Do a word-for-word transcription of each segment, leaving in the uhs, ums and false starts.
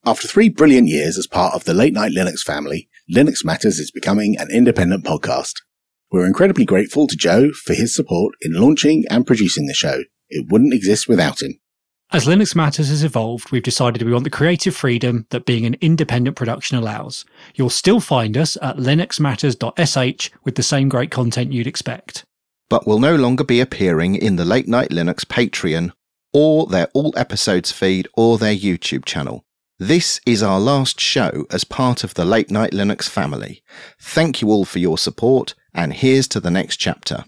After three brilliant years as part of the Late Night Linux family, Linux Matters is becoming an independent podcast. We're incredibly grateful to Joe for his support in launching and producing the show. It wouldn't exist without him. As Linux Matters has evolved, we've decided we want the creative freedom that being an independent production allows. You'll still find us at linux matters dot s h with the same great content you'd expect. But we'll no longer be appearing in the Late Night Linux Patreon, or their all episodes feed, or their YouTube channel. This is our last show as part of the Late Night Linux family. Thank you all for your support, and here's to the next chapter.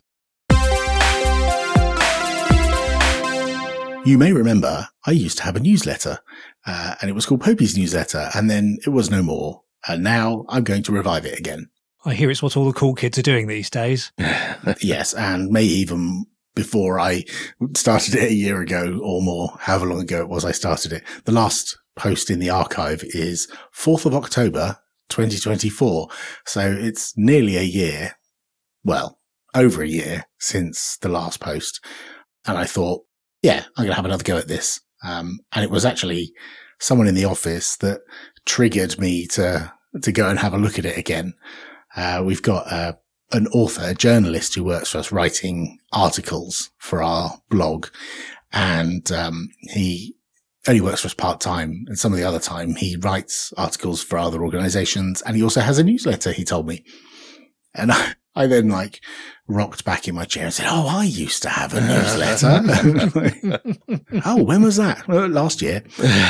You may remember I used to have a newsletter, uh, and it was called Popey's Newsletter, and then it was no more, and now I'm going to revive it again. I hear it's what all the cool kids are doing these days. Yes, and maybe even before I started it a year ago or more, however long ago it was I started it. The last post in the archive is fourth of October, twenty twenty-four. So it's nearly a year, well, over a year since the last post. And I thought, yeah, I'm going to have another go at this. Um, and it was actually someone in the office that triggered me to, to go and have a look at it again. Uh, we've got uh, an author, a journalist who works for us writing articles for our blog. And um, he only works for us part-time, and some of the other time he writes articles for other organizations, and he also has a newsletter, he told me. And I, I then like rocked back in my chair and said, oh, I used to have a newsletter. Oh, when was that? Well, last year.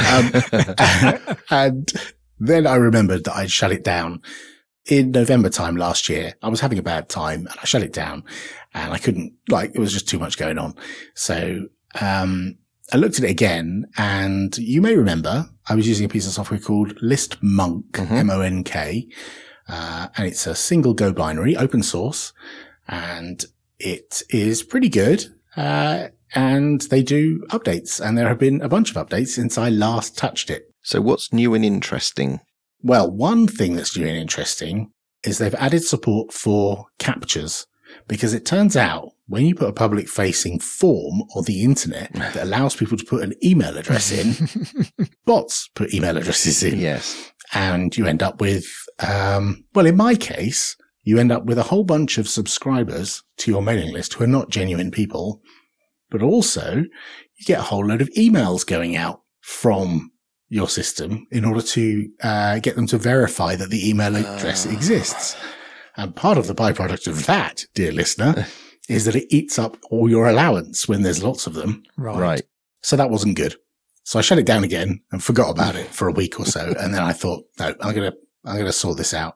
Um, and then I remembered that I'd shut it down in November time last year. I was having a bad time and I shut it down, and I couldn't, like, it was just too much going on. So, um, I looked at it again, and you may remember I was using a piece of software called ListMonk, mm-hmm. M O N K, uh, and it's a single Go binary, open source, and it is pretty good, uh, and they do updates, and there have been a bunch of updates since I last touched it. So what's new and interesting? Well, one thing that's new and interesting is they've added support for captchas, because it turns out when you put a public facing form on the internet that allows people to put an email address in, bots put email addresses in. Yes. And you end up with, um, well, in my case, you end up with a whole bunch of subscribers to your mailing list who are not genuine people, but also you get a whole load of emails going out from your system in order to uh, get them to verify that the email address uh. exists. And part of the byproduct of that, dear listener, is that it eats up all your allowance when there's lots of them. Right. Right. So that wasn't good. So I shut it down again and forgot about it for a week or so. And then I thought, no, I'm going to, I'm going to sort this out.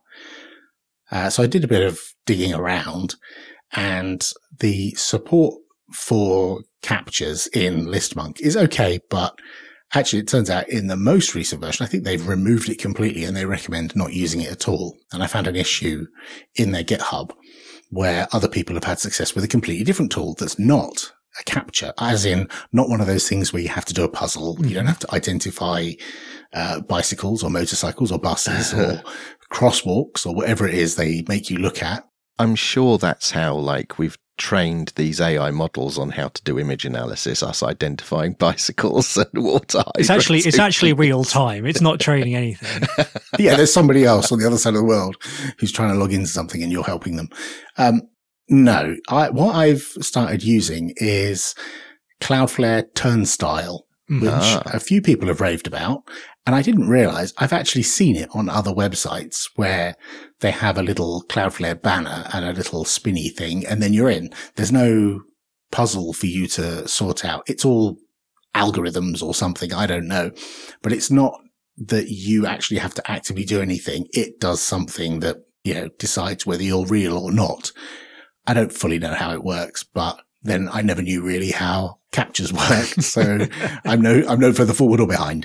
Uh, so I did a bit of digging around, and the support for captchas in ListMonk is okay, but actually, it turns out in the most recent version, I think they've removed it completely and they recommend not using it at all. And I found an issue in their GitHub where other people have had success with a completely different tool that's not a captcha, as in not one of those things where you have to do a puzzle. Mm-hmm. You don't have to identify uh, bicycles or motorcycles or buses or crosswalks or whatever it is they make you look at. I'm sure that's how, like, we've trained these A I models on how to do image analysis, us identifying bicycles and water hydrants. It's actually, it's actually real time. It's not training anything. Yeah, there's somebody else on the other side of the world who's trying to log into something and you're helping them. Um, no, I, what I've started using is Cloudflare Turnstile, which ah. a few people have raved about. And I didn't realize I've actually seen it on other websites where they have a little Cloudflare banner and a little spinny thing, and then you're in. There's no puzzle for you to sort out. It's all algorithms or something. I don't know, but it's not that you actually have to actively do anything. It does something that, you know, decides whether you're real or not. I don't fully know how it works, but then I never knew really how captchas work. So I'm no, I'm no further forward or behind.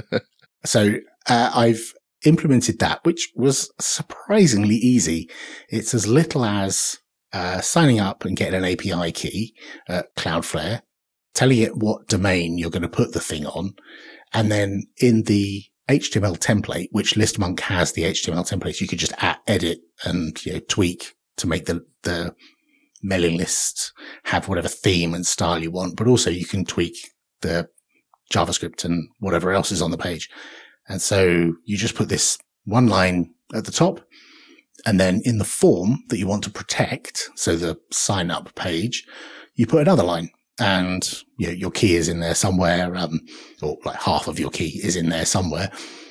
So uh, I've implemented that, which was surprisingly easy. It's as little as uh, signing up and getting an A P I key at Cloudflare, telling it what domain you're going to put the thing on, and then in the H T M L template, which ListMonk has the H T M L templates, you could just add, edit and, you know, tweak to make the the mailing list have whatever theme and style you want, but also you can tweak the JavaScript and whatever else is on the page. And so you just put this one line at the top, and then in the form that you want to protect, so the sign up page, you put another line, and you know, your key is in there somewhere, um, or like half of your key is in there somewhere,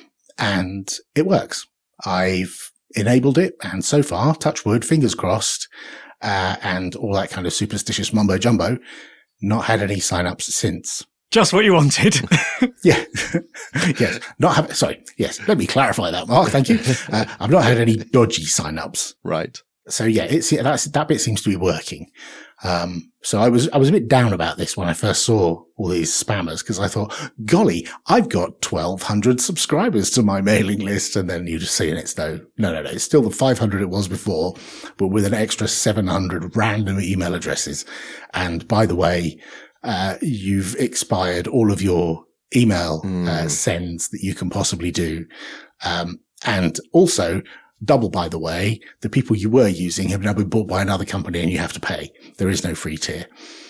and it works. I've enabled it, and so far, touch wood, fingers crossed, uh, and all that kind of superstitious mumbo jumbo, not had any sign-ups since. Just what you wanted. Yeah. Yes. Not have, sorry. Yes. Let me clarify that, Mark. Thank you. Uh, I've not had any dodgy sign-ups. Right. So yeah, it's, that's, that bit seems to be working. Um, so I was, I was a bit down about this when I first saw all these spammers, because I thought, golly, I've got twelve hundred subscribers to my mailing list. And then you just see, and it's no, no, no, no. It's still the five hundred it was before, but with an extra seven hundred random email addresses. And by the way, uh, you've expired all of your email mm. uh, sends that you can possibly do. Um, and also, double, by the way, the people you were using have now been bought by another company and you have to pay. There is no free tier.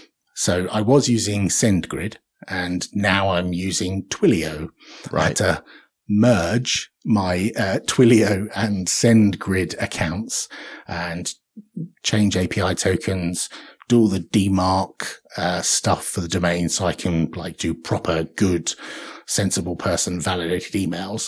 So I was using SendGrid, and now I'm using Twilio. Right. I had to merge my uh, Twilio and SendGrid accounts and change A P I tokens, do all the D MARC uh, stuff for the domain so I can like do proper, good, sensible person validated emails.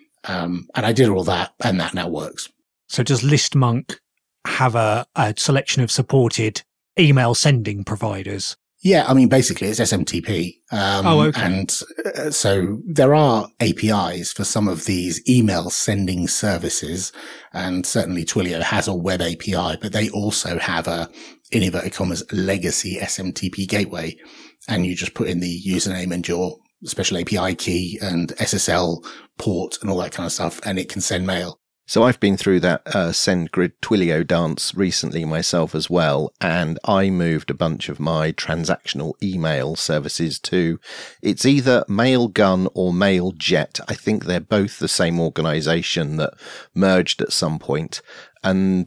Um, and I did all that, and that now works. So does ListMonk have a, a selection of supported email sending providers? Yeah, I mean, basically it's S M T P. Um, oh, okay. And uh, so there are A P Is for some of these email sending services, and certainly Twilio has a web A P I, but they also have a, in inverted commas, legacy S M T P gateway. And you just put in the username and your special A P I key and S S L port and all that kind of stuff, and it can send mail. So I've been through that uh, SendGrid Twilio dance recently myself as well, and I moved a bunch of my transactional email services to, it's either Mailgun or MailJet. I think they're both the same organization that merged at some point. And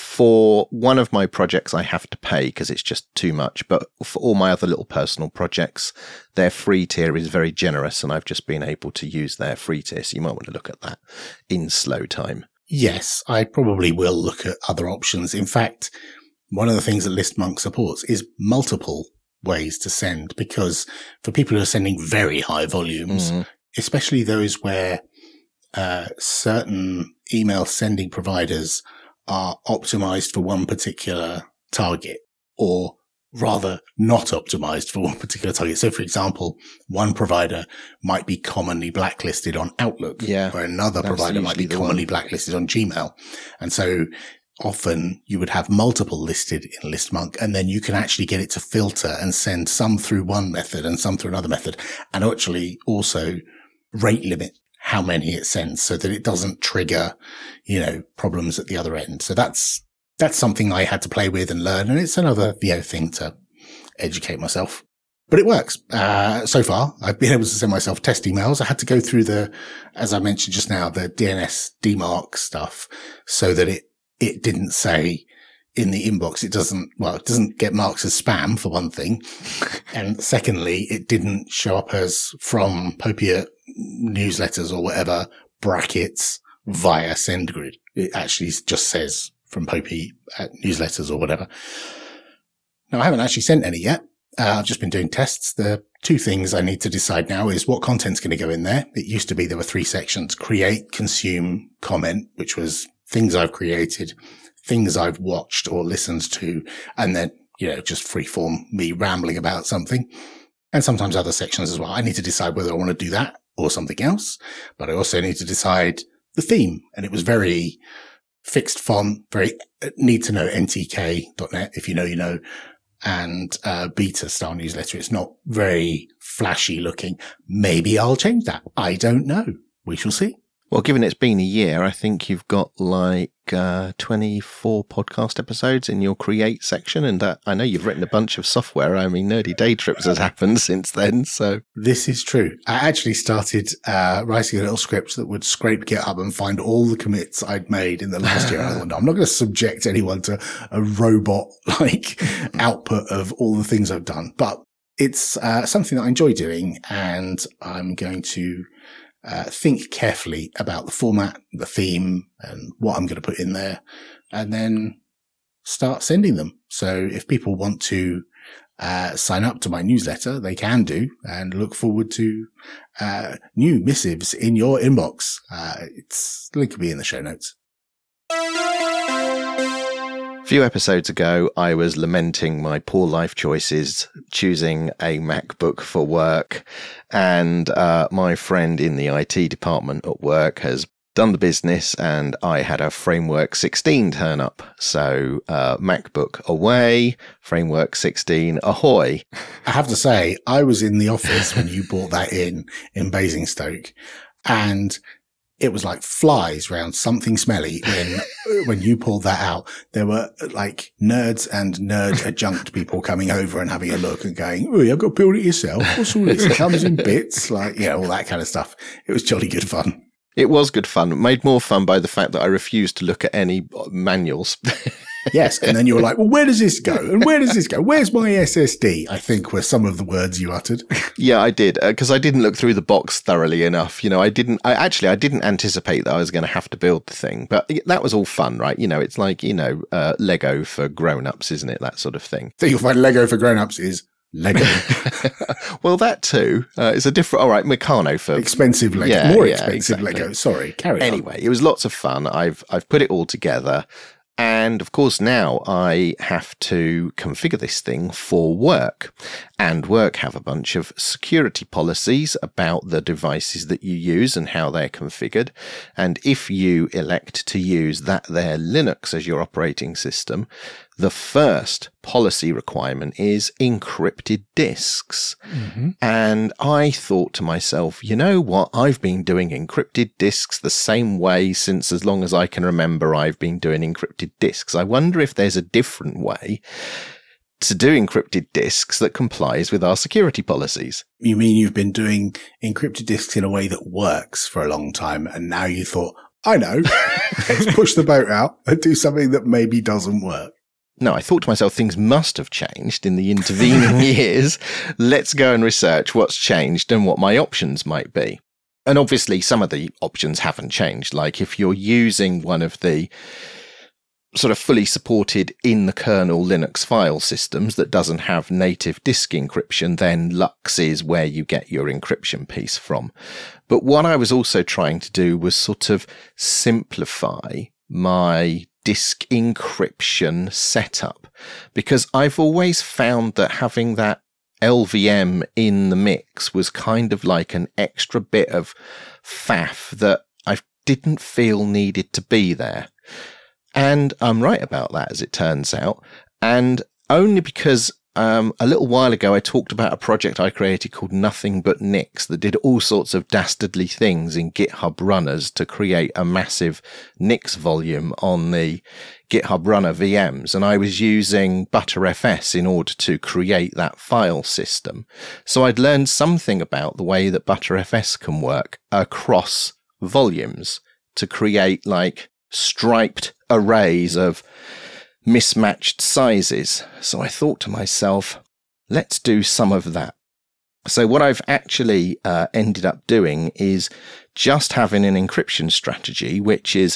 for one of my projects, I have to pay because it's just too much. But for all my other little personal projects, their free tier is very generous, and I've just been able to use their free tier. So you might want to look at that in slow time. Yes, I probably will look at other options. In fact, one of the things that ListMonk supports is multiple ways to send, because for people who are sending very high volumes, mm. especially those where uh, certain email sending providers are optimized for one particular target, or rather not optimized for one particular target. So, for example, one provider might be commonly blacklisted on Outlook, yeah, where another provider might be commonly blacklisted on Gmail. And so often you would have multiple listed in ListMonk, and then you can actually get it to filter and send some through one method and some through another method, and actually also rate limit how many it sends so that it doesn't trigger, you know, problems at the other end. So that's, that's something I had to play with and learn. And it's another, you know, thing to educate myself, but it works. Uh, so far I've been able to send myself test emails. I had to go through the, as I mentioned just now, the D N S D MARC stuff so that it, it didn't say in the inbox, it doesn't, well, it doesn't get marked as spam for one thing. And secondly, it didn't show up as from Popia newsletters or whatever brackets via SendGrid. It actually just says from Popey newsletters or whatever. Now, I haven't actually sent any yet. Uh, I've just been doing tests. The two things I need to decide now is what content's going to go in there. It used to be there were three sections: create, consume, comment, which was things I've created, things I've watched or listened to, and then, you know, just freeform me rambling about something. And sometimes other sections as well. I need to decide whether I want to do that or something else, but I also need to decide the theme. And it was very fixed font, very need to know N T K dot net, if you know, you know, and uh, beta style newsletter. It's not very flashy looking. Maybe I'll change that. I don't know. We shall see. Well, given it's been a year, I think you've got like uh, twenty-four podcast episodes in your create section. And uh, I know you've written a bunch of software. I mean, Nerdy Day Trips has happened since then. So this is true. I actually started uh, writing a little script that would scrape GitHub and find all the commits I'd made in the last year. I thought, no, I'm not going to subject anyone to a robot like output of all the things I've done. But it's uh, something that I enjoy doing, and I'm going to uh, think carefully about the format, the theme, and what I'm going to put in there, and then start sending them. So if people want to uh, sign up to my newsletter, they can do, and look forward to uh, new missives in your inbox. Uh, it's the link will be in the show notes. A few episodes ago, I was lamenting my poor life choices, choosing a MacBook for work, and uh, my friend in the I T department at work has done the business, and I had a Framework sixteen turn up. So uh, MacBook away, Framework sixteen ahoy. I have to say, I was in the office when you brought that in, in Basingstoke, and it was like flies round something smelly when when you pulled that out. There were like nerds and nerd adjunct people coming over and having a look and going, "Oh, you've got to build it yourself. What's all this? It comes in bits," like, you know, all that kind of stuff. It was jolly good fun. It was good fun. Made more fun by the fact that I refused to look at any manuals. Yes, and then you were like, well, where does this go? And where does this go? Where's my S S D? I think were some of the words you uttered. Yeah, I did, because uh, I didn't look through the box thoroughly enough. You know, I didn't, I actually, I didn't anticipate that I was going to have to build the thing, but that was all fun, right? You know, it's like, you know, uh, Lego for grown-ups, isn't it? That sort of thing. So you'll find Lego for grown-ups is Lego. Well, that too. Uh, it's a different, all right, Meccano for expensive Lego, yeah, more yeah, expensive exactly. Lego. Sorry, carry anyway, on. Anyway, it was lots of fun. I've, I've put it all together. And of course, now I have to configure this thing for work, and work have a bunch of security policies about the devices that you use and how they're configured. And if you elect to use that there Linux as your operating system, the first policy requirement is encrypted disks. Mm-hmm. And I thought to myself, you know what? I've been doing encrypted disks the same way since as long as I can remember I've been doing encrypted disks. I wonder if there's a different way to do encrypted disks that complies with our security policies. You mean you've been doing encrypted disks in a way that works for a long time, and now you thought, I know, let's push the boat out and do something that maybe doesn't work? No, I thought to myself, things must have changed in the intervening years. Let's go and research what's changed and what my options might be. And obviously, some of the options haven't changed. Like if you're using one of the sort of fully supported in the kernel Linux file systems that doesn't have native disk encryption, then Lux is where you get your encryption piece from. But what I was also trying to do was sort of simplify my disk encryption setup, because I've always found that having that L V M in the mix was kind of like an extra bit of faff that I didn't feel needed to be there. And I'm right about that, as it turns out. And only because um, a little while ago I talked about a project I created called Nothing But Nix that did all sorts of dastardly things in GitHub runners to create a massive Nix volume on the GitHub runner V Ms. And I was using ButterFS in order to create that file system. So I'd learned something about the way that ButterFS can work across volumes to create like striped arrays of mismatched sizes. So I thought to myself, let's do some of that. So what I've actually uh, ended up doing is just having an encryption strategy, which is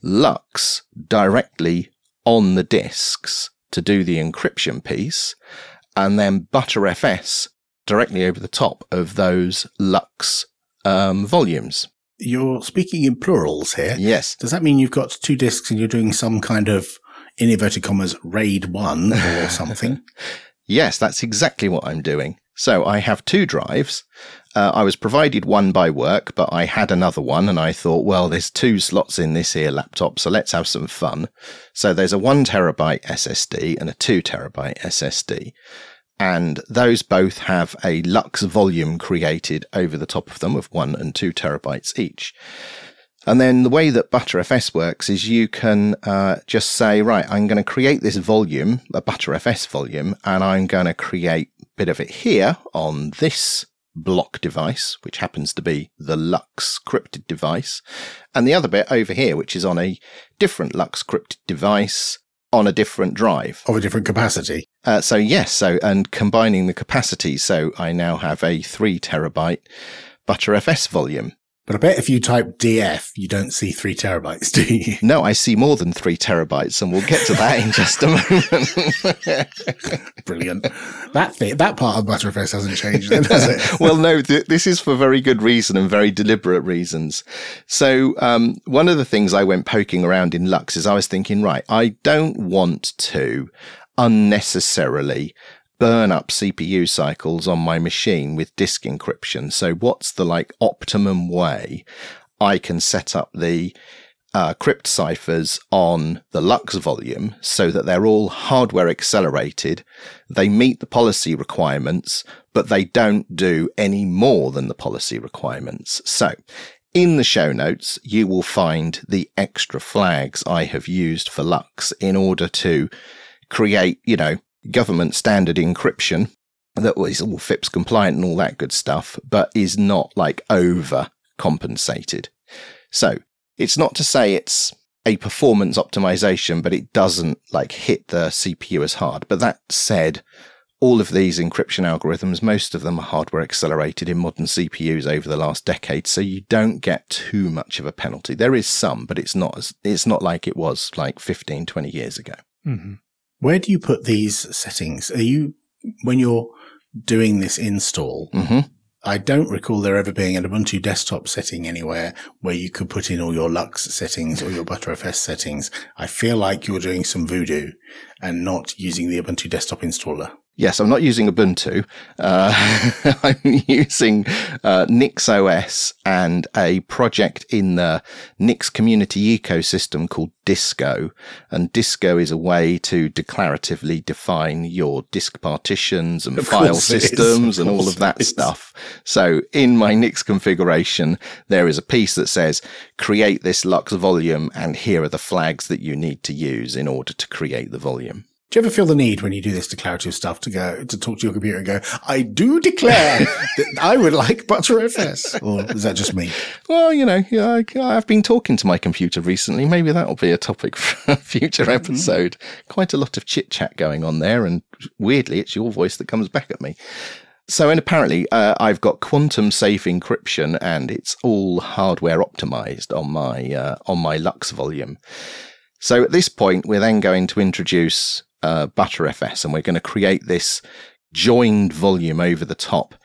Lux directly on the disks to do the encryption piece, and then ButterFS directly over the top of those Lux um, volumes. You're speaking in plurals here. Yes. Does that mean you've got two disks and you're doing some kind of, in inverted commas, RAID one or something? Yes, that's exactly what I'm doing. So I have two drives. Uh, I was provided one by work, but I had another one, and I thought, well, there's two slots in this here laptop, so let's have some fun. So there's a one terabyte S S D and a two terabyte S S D. And those both have a Lux volume created over the top of them of one and two terabytes each. And then the way that ButterFS works is you can uh, just say, right, I'm going to create this volume, a ButterFS volume, and I'm going to create a bit of it here on this block device, which happens to be the Lux scripted device, and the other bit over here, which is on a different Lux scripted device on a different drive. Of a different capacity. Uh, so yes, so and combining the capacity, so I now have a three terabyte ButterFS volume. But I bet if you type D F, you don't see three terabytes, do you? No, I see more than three terabytes, and we'll get to that in just a moment. Brilliant. That thing, that part of ButterFS hasn't changed then, has it? Well, no, th- this is for very good reason and very deliberate reasons. So um, one of the things I went poking around in Lux is I was thinking, right, I don't want to unnecessarily burn up C P U cycles on my machine with disk encryption. So what's the like optimum way I can set up the uh, crypt ciphers on the Lux volume so that they're all hardware accelerated, they meet the policy requirements, but they don't do any more than the policy requirements. So in the show notes, you will find the extra flags I have used for Lux in order to create, you know, government standard encryption that is all F I P S compliant and all that good stuff, but is not like over compensated. So it's not to say it's a performance optimization, but it doesn't like hit the C P U as hard. But that said, all of these encryption algorithms, most of them are hardware accelerated in modern C P Us over the last decade, so you don't get too much of a penalty. There is some, but it's not as, it's not like it was like fifteen, twenty years ago. Mm-hmm. Where do you put these settings? Are you, when you're doing this install, Mm-hmm. I don't recall there ever being an Ubuntu desktop setting anywhere where you could put in all your Lux settings or your ButterFS settings. I feel like you're doing some voodoo and not using the Ubuntu desktop installer. Yes, I'm not using Ubuntu. Uh, I'm using uh, NixOS and a project in the Nix community ecosystem called Disco. And Disco is a way to declaratively define your disk partitions and Of file course it is. systems Of and all course of that it is. stuff. So in my Nix configuration, there is a piece that says, create this Lux volume, and here are the flags that you need to use in order to create the volume. Do you ever feel the need when you do this declarative stuff to go, to talk to your computer and go, I do declare that I would like ButterFS? Or is that just me? Well, you know, yeah, I, I've been talking to my computer recently. Maybe that'll be a topic for a future episode. Quite a lot of chit chat going on there. And weirdly, it's your voice that comes back at me. So, and apparently uh, I've got quantum safe encryption, and it's all hardware optimized on my, uh, on my Lux volume. So at this point, we're then going to introduce uh, ButterFS, and we're going to create this joined volume over the top.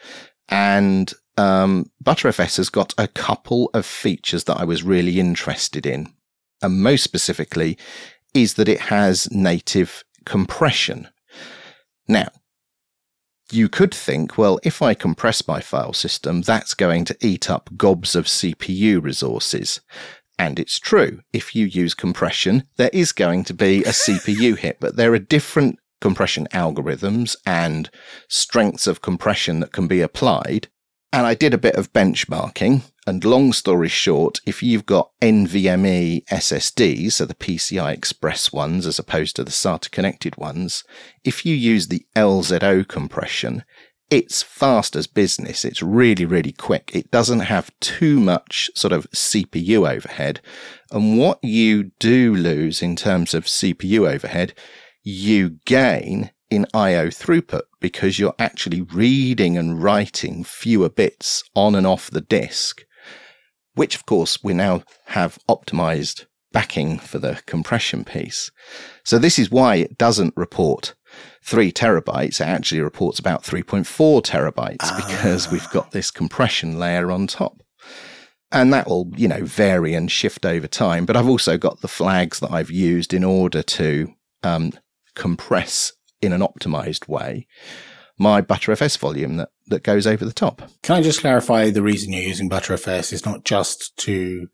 And um, ButterFS has got a couple of features that I was really interested in. And most specifically is that it has native compression. Now, you could think, well, if I compress my file system, that's going to eat up gobs of C P U resources. And it's true. If you use compression, there is going to be a C P U hit, but there are different compression algorithms and strengths of compression that can be applied. And I did a bit of benchmarking, and long story short, if you've got NVMe S S Ds, so the P C I Express ones as opposed to the SATA connected ones, if you use the L Z O compression, it's fast as business. It's really, really quick. It doesn't have too much sort of C P U overhead. And what you do lose in terms of C P U overhead, you gain in I O throughput, because you're actually reading and writing fewer bits on and off the disk, which of course we now have optimized backing for the compression piece. So this is why it doesn't report three terabytes. It actually reports about three point four terabytes ah. because we've got this compression layer on top. And that will, you know, vary and shift over time. But I've also got the flags that I've used in order to um, compress in an optimized way my ButterFS volume that, that goes over the top. Can I just clarify the reason you're using ButterFS is not just to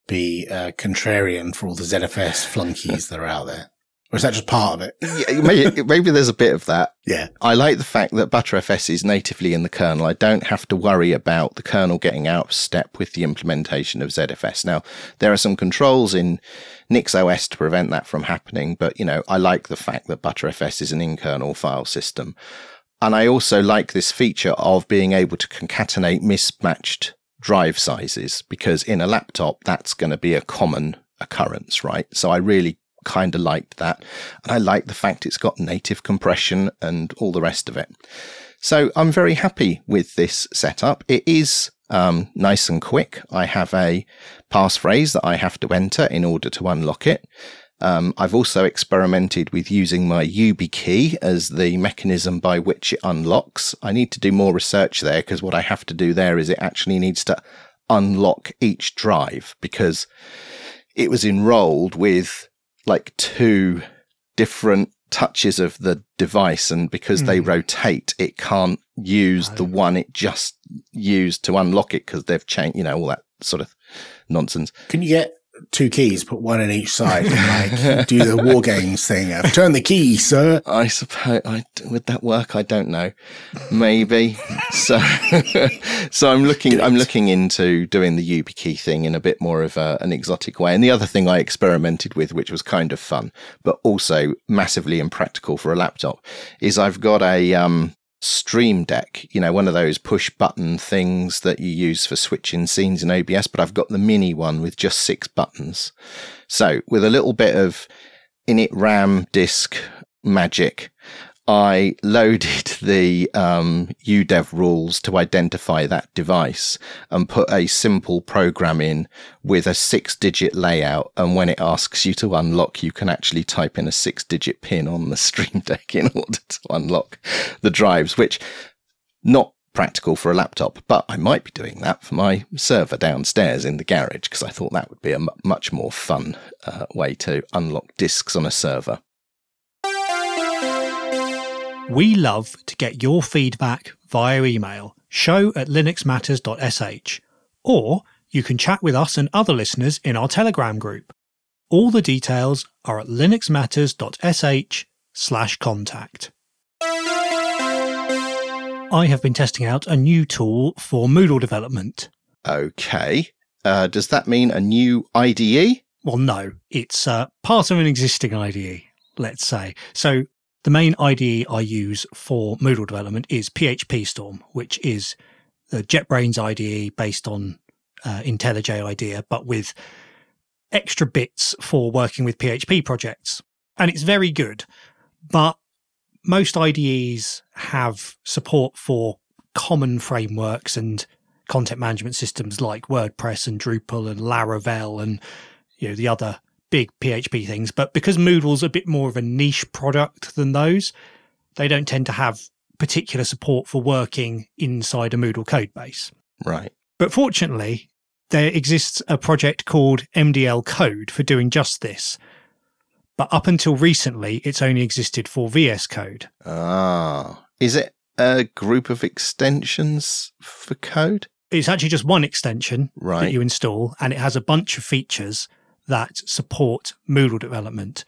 be uh, contrarian for all the Z F S flunkies that are out there? Or is that just part of it? Yeah, maybe, maybe there's a bit of that. Yeah. I like the fact that ButterFS is natively in the kernel. I don't have to worry about the kernel getting out of step with the implementation of Z F S. Now, there are some controls in NixOS to prevent that from happening, but, you know, I like the fact that ButterFS is an in-kernel file system. And I also like this feature of being able to concatenate mismatched drive sizes, because in a laptop, that's going to be a common occurrence, right? So I really kind of liked that. And I like the fact it's got native compression and all the rest of it. So I'm very happy with this setup. It is um, nice and quick. I have a passphrase that I have to enter in order to unlock it. Um, I've also experimented with using my YubiKey as the mechanism by which it unlocks. I need to do more research there, because what I have to do there is it actually needs to unlock each drive, because it was enrolled with like two different touches of the device, and because mm. they rotate, it can't use oh. the one it just used to unlock it, because they've changed, you know, all that sort of nonsense. Can you get two keys, put one on each side, and like do the war games thing of turn the key, sir? I suppose, I, would that work? I don't know. Maybe. so, so I'm looking, I'm looking into doing the YubiKey thing in a bit more of a, an exotic way. And the other thing I experimented with, which was kind of fun, but also massively impractical for a laptop, is I've got a, um, Stream Deck, you know, one of those push button things that you use for switching scenes in O B S, but I've got the mini one with just six buttons. So with a little bit of init RAM disk magic, I loaded the um, U D E V rules to identify that device and put a simple program in with a six-digit layout. And when it asks you to unlock, you can actually type in a six-digit pin on the Stream Deck in order to unlock the drives, which not practical for a laptop, but I might be doing that for my server downstairs in the garage, because I thought that would be a m- much more fun uh, way to unlock disks on a server. We love to get your feedback via email, show at linuxmatters.sh, or you can chat with us and other listeners in our Telegram group. All the details are at linuxmatters.sh slash contact. I have been testing out a new tool for Moodle development. Okay. Uh, does that mean a new I D E? Well, no. It's uh, part of an existing I D E, let's say. So the main I D E I use for Moodle development is PhpStorm, which is the JetBrains I D E based on uh, IntelliJ IDEA, but with extra bits for working with P H P projects. And it's very good, but most I D Es have support for common frameworks and content management systems like WordPress and Drupal and Laravel and, you know, the other big P H P things. But because Moodle's a bit more of a niche product than those, they don't tend to have particular support for working inside a Moodle code base. Right. But fortunately, there exists a project called M D L Code for doing just this. But up until recently, it's only existed for V S Code. Ah. Is it a group of extensions for code? It's actually just one extension right. that you install, and it has a bunch of features that support Moodle development.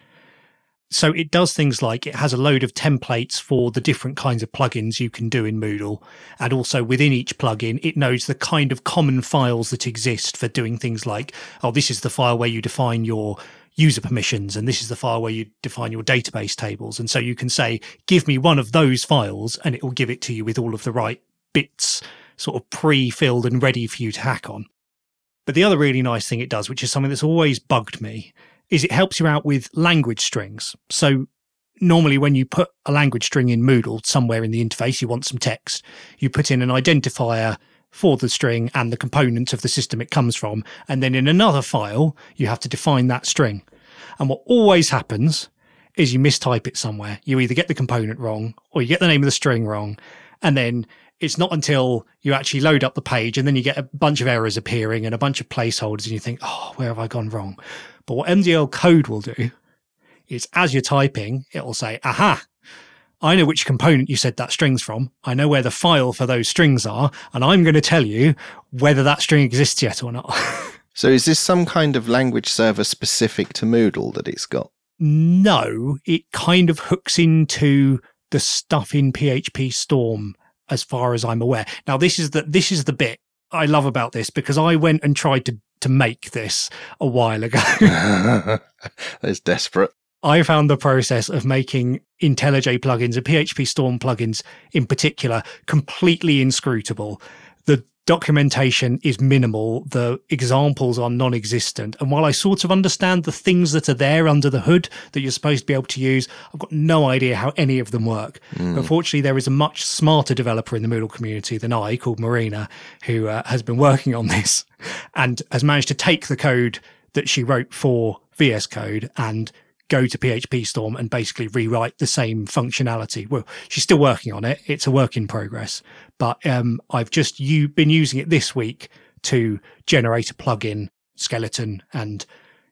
So it does things like it has a load of templates for the different kinds of plugins you can do in Moodle. And also within each plugin, it knows the kind of common files that exist for doing things like, oh, this is the file where you define your user permissions, and this is the file where you define your database tables. And so you can say, give me one of those files, and it will give it to you with all of the right bits sort of pre-filled and ready for you to hack on. But the other really nice thing it does, which is something that's always bugged me, is it helps you out with language strings. So normally when you put a language string in Moodle somewhere in the interface, you want some text, you put in an identifier for the string and the component of the system it comes from. And then in another file, you have to define that string. And what always happens is you mistype it somewhere. You either get the component wrong or you get the name of the string wrong. And then it's not until you actually load up the page and then you get a bunch of errors appearing and a bunch of placeholders and you think, oh, where have I gone wrong? But what M D L Code will do is as you're typing, it will say, aha, I know which component you said that string's from. I know where the file for those strings are, and I'm going to tell you whether that string exists yet or not. So is this some kind of language server specific to Moodle that it's got? No, it kind of hooks into the stuff in PhpStorm as far as I'm aware. Now, this is the, this is the bit I love about this, because I went and tried to, to make this a while ago. That's desperate. I found the process of making IntelliJ plugins and PhpStorm plugins in particular completely inscrutable. The documentation is minimal. The examples are non-existent. And while I sort of understand the things that are there under the hood that you're supposed to be able to use, I've got no idea how any of them work. Mm. Unfortunately, there is a much smarter developer in the Moodle community than I, called Marina, who uh, has been working on this and has managed to take the code that she wrote for V S Code and go to P H P Storm and basically rewrite the same functionality. Well, she's still working on it. It's a work in progress. But um, I've just you been using it this week to generate a plugin skeleton and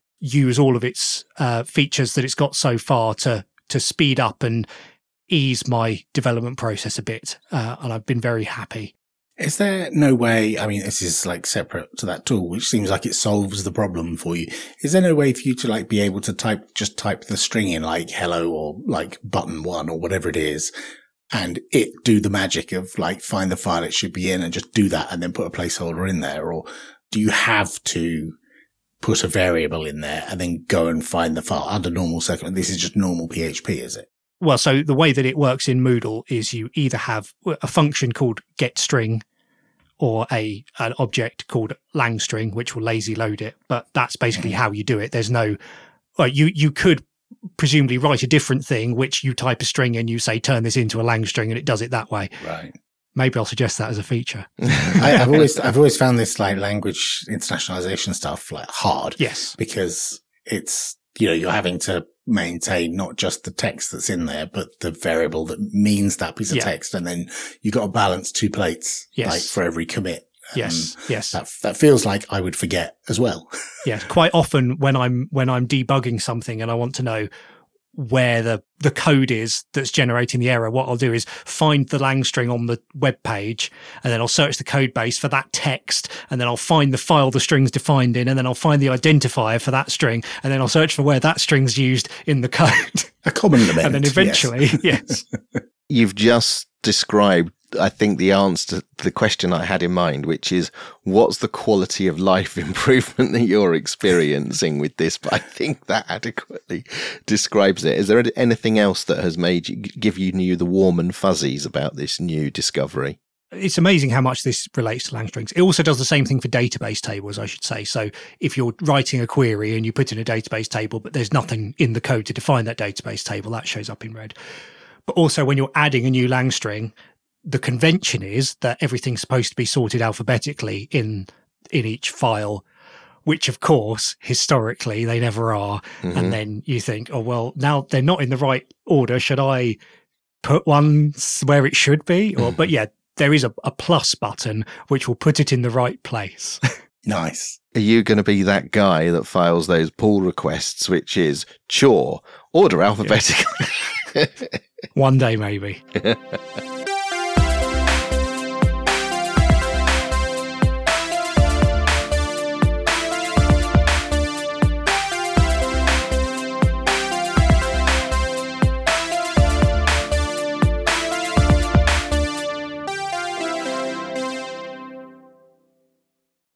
use all of its uh, features that it's got so far to to speed up and ease my development process a bit. Uh, and I've been very happy. Is there no way, I mean, this is like separate to that tool, which seems like it solves the problem for you. Is there no way for you to like be able to type, just type the string in like hello or like button one or whatever it is and it do the magic of like find the file it should be in and just do that and then put a placeholder in there? Or do you have to put a variable in there and then go and find the file under normal circumstances? This is just normal P H P, is it? Well, so the way that it works in Moodle is you either have a function called getString or a an object called langString, which will lazy load it. But that's basically how you do it. There's no, well, you, you could presumably write a different thing, which you type a string and you say, turn this into a langString and it does it that way. Right. Maybe I'll suggest that as a feature. I, I've always, I've always found this like language internationalization stuff like hard. Yes. Because it's, you know, you're having to maintain not just the text that's in there, but the variable that means that piece of yeah. text. And then you've got to balance two plates, yes. like for every commit. Yes. Um, yes. That, that feels like I would forget as well. Yeah. Quite often when I'm, when I'm debugging something and I want to know where the, the code is that's generating the error, what I'll do is find the langString on the web page and then I'll search the code base for that text and then I'll find the file the string's defined in and then I'll find the identifier for that string and then I'll search for where that string's used in the code. A common element. And then eventually, yes. yes. You've just described, I think, the answer to the question I had in mind, which is what's the quality of life improvement that you're experiencing with this? But I think that adequately describes it. Is there anything else that has made you give you new the warm and fuzzies about this new discovery? It's amazing how much this relates to langstrings. It also does the same thing for database tables, I should say. So if you're writing a query and you put in a database table, but there's nothing in the code to define that database table, that shows up in red. But also when you're adding a new langstring, the convention is that everything's supposed to be sorted alphabetically in in each file, which of course, historically, they never are. Mm-hmm. And then you think, oh, well, now they're not in the right order. Should I put one where it should be? Or, but yeah, there is a, a plus button which will put it in the right place. Nice. Are you going to be that guy that files those pull requests, which is chore, order alphabetically? Yeah. One day, maybe.